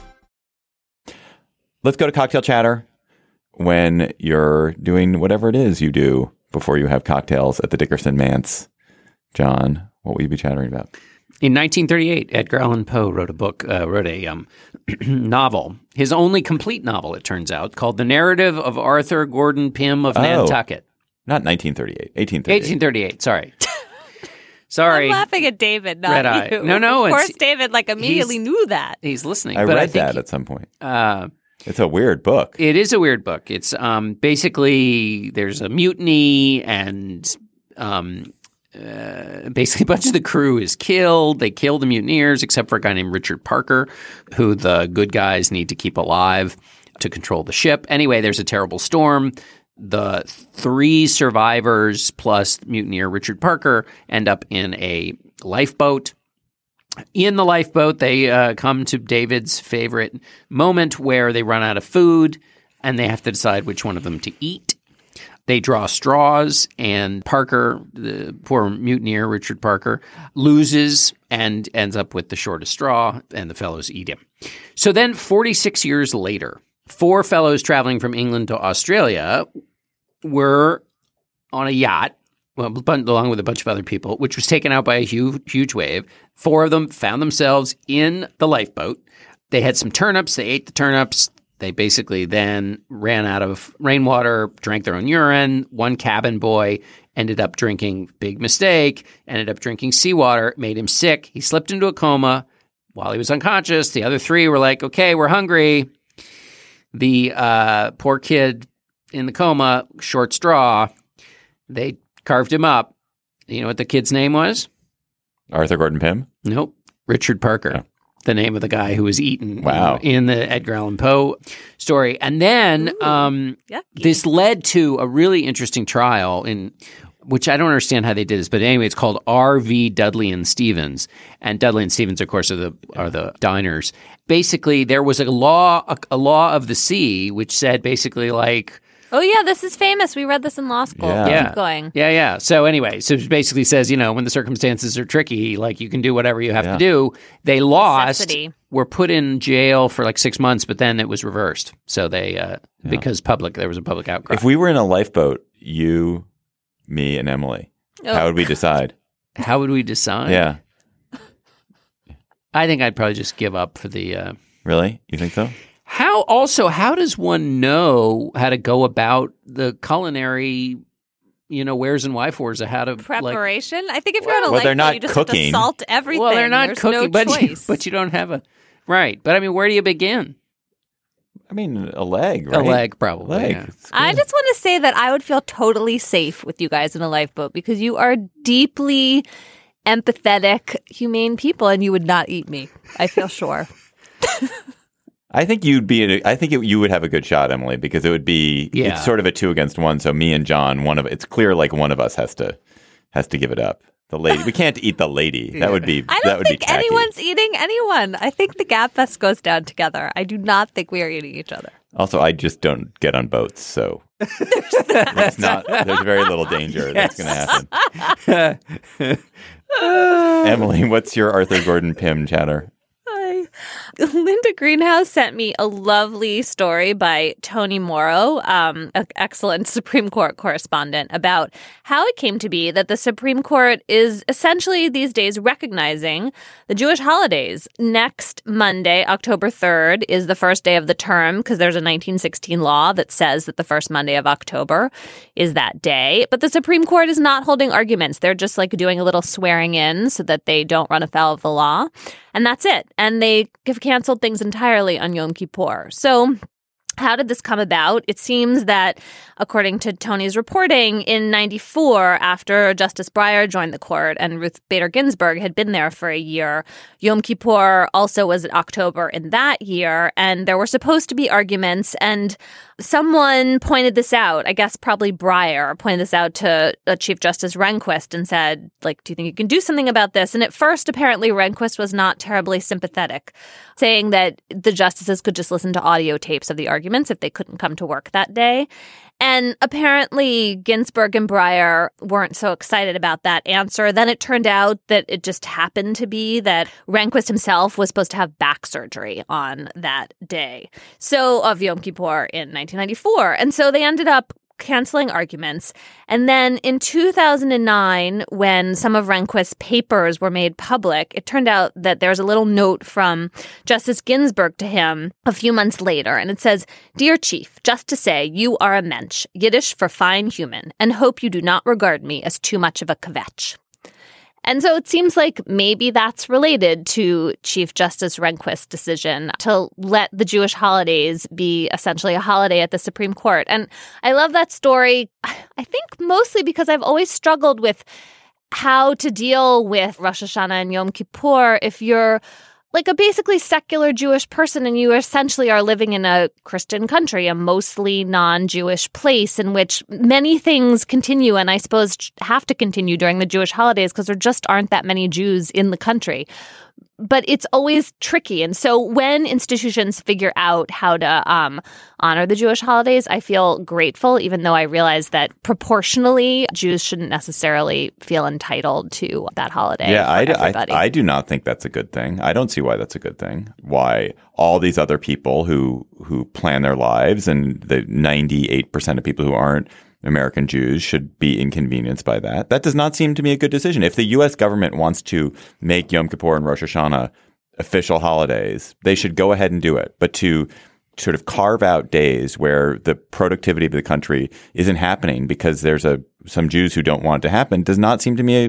Let's go to cocktail chatter when you're doing whatever it is you do before you have cocktails at the Dickerson Manse. John, What will you be chattering about? In 1938, Edgar Allan Poe wrote a novel, his only complete novel, it turns out, called The Narrative of Arthur Gordon Pym of Nantucket. Not 1938, 1838, sorry. Sorry. I'm laughing at David, not Red eye. you. No. Of course, David immediately knew that. He's listening. I but read I think that at some point. It's a weird book. It is a weird book. It's basically there's a mutiny and basically a bunch of the crew is killed. They kill the mutineers except for a guy named Richard Parker, who the good guys need to keep alive to control the ship. Anyway, there's a terrible storm. The 3 survivors plus mutineer Richard Parker end up in a lifeboat. In the lifeboat, they come to David's favorite moment where they run out of food and they have to decide which one of them to eat. They draw straws, and Parker, the poor mutineer Richard Parker, loses and ends up with the shortest straw, and the fellows eat him. So then 46 years later, 4 fellows traveling from England to Australia were on a yacht, along with a bunch of other people, which was taken out by a huge wave. 4 of them found themselves in the lifeboat. They had some turnips. They ate the turnips. They basically then ran out of rainwater, drank their own urine. One cabin boy ended up drinking, big mistake, ended up drinking seawater, made him sick. He slipped into a coma while he was unconscious. The other 3 were like, okay, we're hungry. The poor kid in the coma, short straw, they carved him up. You know what the kid's name was? Arthur Gordon Pym? Nope. Richard Parker. Yeah. The name of the guy who was eaten Wow. in the Edgar Allan Poe story. And then this led to a really interesting trial in which I don't understand how they did this, but anyway, it's called R.V. Dudley and Stevens. And Dudley and Stevens, of course, are the diners. Basically, there was a law of the sea which said basically like, Oh, yeah, this is famous. We read this in law school. Yeah. Keep going. Yeah. So anyway, so it basically says, when the circumstances are tricky, like you can do whatever you have to do. They lost, Necessity. were put in jail for like 6 months, but then it was reversed. So they, because there was a public outcry. If we were in a lifeboat, you, me, and Emily, how would we decide? How would we decide? Yeah. I think I'd probably just give up for the... Really? You think so? How does one know how to go about the culinary, wheres and whyfores of how to preparation? I think if you're on a Well, they're lifeboat, not you just cooking. have to salt everything. Well, they're not There's cooking, no choice. but you don't have a right. But I mean, where do you begin? I mean, a leg, right? A leg, probably. Leg. Yeah. It's I good. just want to say that I would feel totally safe with you guys in a lifeboat because you are deeply empathetic, humane people, and you would not eat me. I feel sure. I think you would have a good shot, Emily, because it would be it's sort of a 2 against 1. So me and John, it's clear like one of us has to give it up. The lady, we can't eat the lady. That would be. I don't think anyone's eating anyone. I think the Gap Fest goes down together. I do not think we are eating each other. Also, I just don't get on boats, so there's very little danger that's going to happen. Emily, what's your Arthur Gordon Pym chatter? Linda Greenhouse sent me a lovely story by Tony Morrow, an excellent Supreme Court correspondent, about how it came to be that the Supreme Court is essentially these days recognizing the Jewish holidays. Next Monday, October 3rd, is the first day of the term because there's a 1916 law that says that the first Monday of October is that day. But the Supreme Court is not holding arguments. They're just like doing a little swearing in so that they don't run afoul of the law. And that's it. And they have canceled things entirely on Yom Kippur. So how did this come about? It seems that, according to Tony's reporting, in 94, after Justice Breyer joined the court and Ruth Bader Ginsburg had been there for a year, Yom Kippur also was in October in that year, and there were supposed to be arguments, and someone pointed this out. I guess probably Breyer pointed this out to Chief Justice Rehnquist and said, do you think you can do something about this? And at first, apparently, Rehnquist was not terribly sympathetic, saying that the justices could just listen to audio tapes of the arguments if they couldn't come to work that day. And apparently Ginsburg and Breyer weren't so excited about that answer. Then it turned out that it just happened to be that Rehnquist himself was supposed to have back surgery on that day. So of Yom Kippur in 1994. And so they ended up canceling arguments. And then in 2009, when some of Rehnquist's papers were made public, it turned out that there's a little note from Justice Ginsburg to him a few months later. And it says, "Dear Chief, just to say you are a mensch, Yiddish for fine human, and hope you do not regard me as too much of a kvetch." And so it seems like maybe that's related to Chief Justice Rehnquist's decision to let the Jewish holidays be essentially a holiday at the Supreme Court. And I love that story, I think mostly because I've always struggled with how to deal with Rosh Hashanah and Yom Kippur if you're like a basically secular Jewish person and you essentially are living in a Christian country, a mostly non-Jewish place in which many things continue and I suppose have to continue during the Jewish holidays because there just aren't that many Jews in the country. But it's always tricky. And so when institutions figure out how to honor the Jewish holidays, I feel grateful, even though I realize that proportionally, Jews shouldn't necessarily feel entitled to that holiday. Yeah, everybody. I do not think that's a good thing. I don't see why that's a good thing. Why all these other people who plan their lives and the 98% of people who aren't American Jews should be inconvenienced by that. That does not seem to me a good decision. If the U.S. government wants to make Yom Kippur and Rosh Hashanah official holidays, they should go ahead and do it. But to sort of carve out days where the productivity of the country isn't happening because there's some Jews who don't want it to happen does not seem to me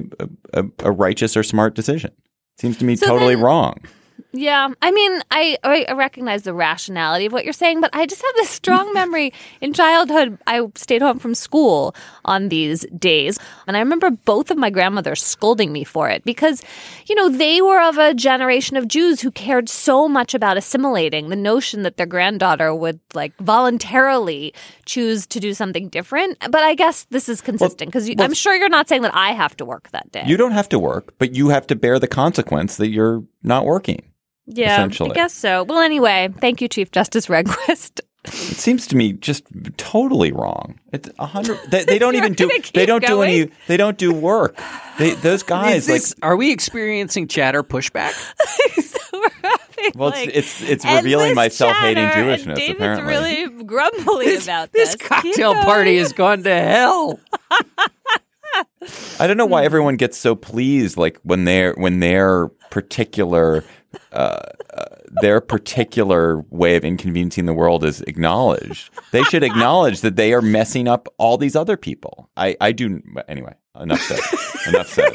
a righteous or smart decision. It seems to me totally wrong. Yeah. I mean, I recognize the rationality of what you're saying, but I just have this strong memory in childhood. I stayed home from school on these days, and I remember both of my grandmothers scolding me for it because, you know, they were of a generation of Jews who cared so much about assimilating. The notion that their granddaughter would like voluntarily choose to do something different. But I guess this is consistent because I'm sure you're not saying that I have to work that day. You don't have to work, but you have to bear the consequence that you're not working. Yeah, I guess so. Well, anyway, thank you, Chief Justice Rehnquist. It seems to me just totally wrong. It's 100. They don't even do. They don't do any. They don't do work. Those guys are we experiencing chatter pushback? Well, it's revealing my self-hating Jewishness. And David's apparently, really grumbly about this. This cocktail party has gone to hell. I don't know why everyone gets so pleased, like when their particular way of inconveniencing the world is acknowledged. They should acknowledge that they are messing up all these other people. I do anyway. Enough said. Enough said.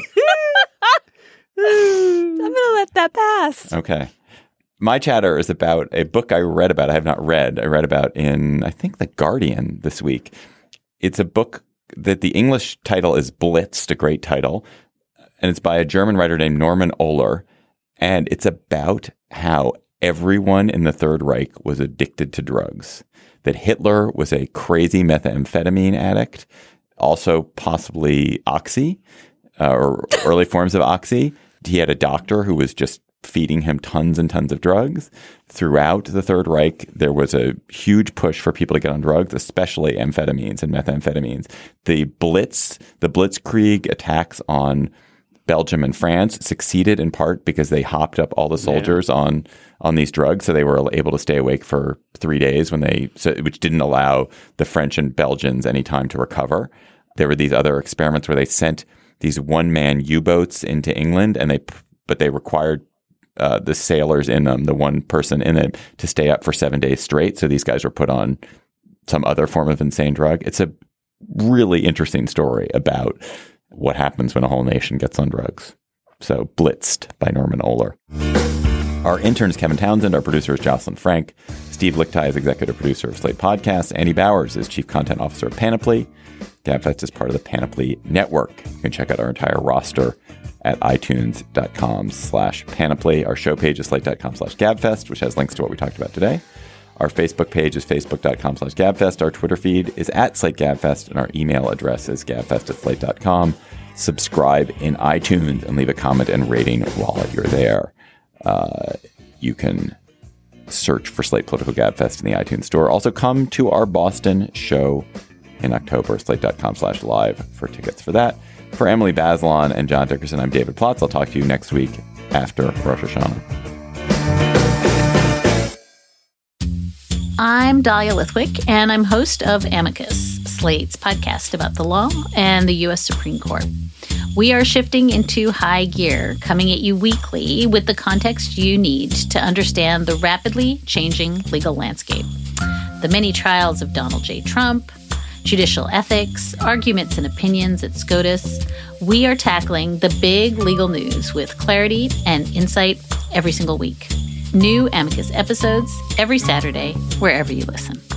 I'm going to let that pass. Okay. My chatter is about a book I read about. I have not read. I read about in, I think, The Guardian this week. It's a book that the English title is Blitzed, a great title. And it's by a German writer named Norman Ohler. And it's about how everyone in the Third Reich was addicted to drugs. That Hitler was a crazy methamphetamine addict, also possibly oxy, or early forms of oxy. He had a doctor who was just feeding him tons and tons of drugs. Throughout the Third Reich, there was a huge push for people to get on drugs, especially amphetamines and methamphetamines. The Blitzkrieg attacks on Belgium and France succeeded in part because they hopped up all the soldiers on these drugs, so they were able to stay awake for 3 days which didn't allow the French and Belgians any time to recover. There were these other experiments where they sent these one-man U-boats into England, but they required the sailors in them, the one person in it, to stay up for 7 days straight. So these guys were put on some other form of insane drug. It's a really interesting story about what happens when a whole nation gets on drugs. So Blitzed by Norman Ohler. Our intern is Kevin Townsend. Our producer is Jocelyn Frank. Steve Lichtai is executive producer of Slate Podcasts. Andy Bowers is chief content officer of Panoply. GabFest is part of the Panoply Network. You can check out our entire roster at itunes.com/Panoply. Our show page is slate.com/GabFest, which has links to what we talked about today. Our Facebook page is facebook.com/GabFest. Our Twitter feed is @SlateGabFest, and our email address is gabfest@slate.com. Subscribe in iTunes and leave a comment and rating while you're there. You can search for Slate Political Gabfest in the iTunes store. Also, come to our Boston show in October, slate.com/live for tickets for that. For Emily Bazelon and John Dickerson, I'm David Plotz. I'll talk to you next week after Rosh Hashanah. I'm Dahlia Lithwick, and I'm host of Amicus, Slate's podcast about the law and the U.S. Supreme Court. We are shifting into high gear, coming at you weekly with the context you need to understand the rapidly changing legal landscape. The many trials of Donald J. Trump, judicial ethics, arguments and opinions at SCOTUS. We are tackling the big legal news with clarity and insight every single week. New Amicus episodes every Saturday, wherever you listen.